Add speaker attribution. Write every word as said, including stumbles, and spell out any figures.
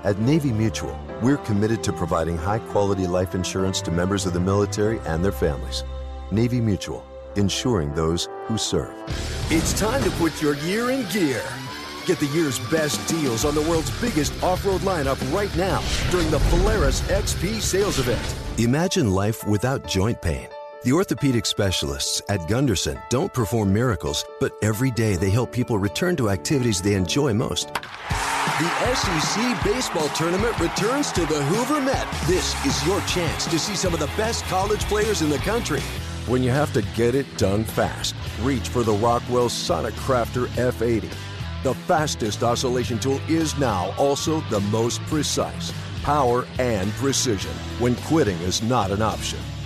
Speaker 1: At Navy Mutual, we're committed to providing high-quality life insurance to members of the military and their families. Navy Mutual, insuring those who serve.
Speaker 2: It's time to put your year in gear. Get the year's best deals on the world's biggest off-road lineup right now during the Polaris X P sales event.
Speaker 1: Imagine life without joint pain. The orthopedic specialists at Gunderson don't perform miracles, but every day they help people return to activities they enjoy most.
Speaker 2: The S E C baseball tournament returns to the Hoover Met. This is your chance to see some of the best college players in the country.
Speaker 1: When you have to get it done fast, reach for the Rockwell Sonic Crafter F eighty. The fastest oscillation tool is now also the most precise. Power and precision when quitting is not an option.